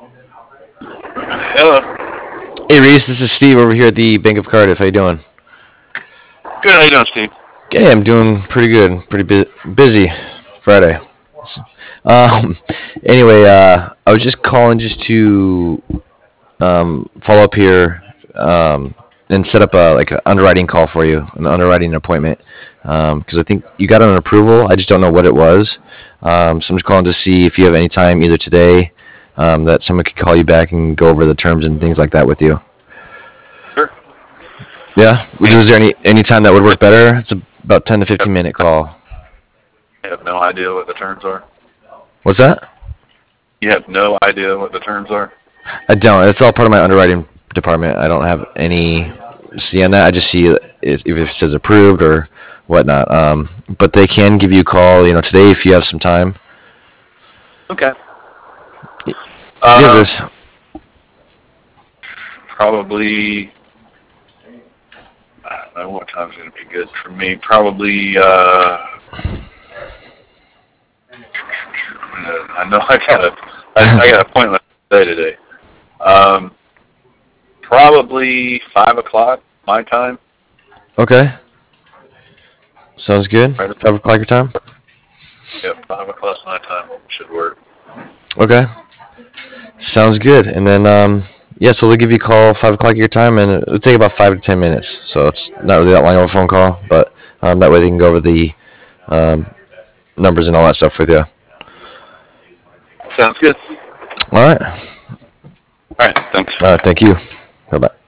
Hello. Hey Reese, this is Steve over here at the Bank of Cardiff. How you doing? Good. How you doing, Steve? Hey, I'm doing pretty good. Pretty busy Friday. Um, anyway, I was just calling just to follow up here and set up a like an underwriting call for you, an underwriting appointment. Because I think you got an approval. I just don't know what it was. So I'm just calling to see if you have any time either today that someone could call you back and go over the terms and things like that with you. Sure. Yeah. I Was there any time that would work better? It's about 10 to 15 minute call. have no idea what the terms are. What's that? You have no idea what the terms are. I don't. It's all part of my underwriting department. I don't have any see on that. I just see if it says approved or whatnot. But they can give you a call, today if you have some time. Okay. Yeah, Um, there's. Probably. I don't know what time's going to be good for me. Probably. I know I got an appointment today. Um, Probably 5 o'clock my time. Okay. Sounds good. Right. 5 o'clock your time. Yep. 5 o'clock my time should work. Okay. Sounds good. And then yeah, so they'll give you a call 5 o'clock your time, and it'll take about 5 to 10 minutes. So it's not really that long of a phone call, but that way they can go over the um, numbers and all that stuff with you. Sounds good. All right. All right. Thanks. Thank you. Bye bye.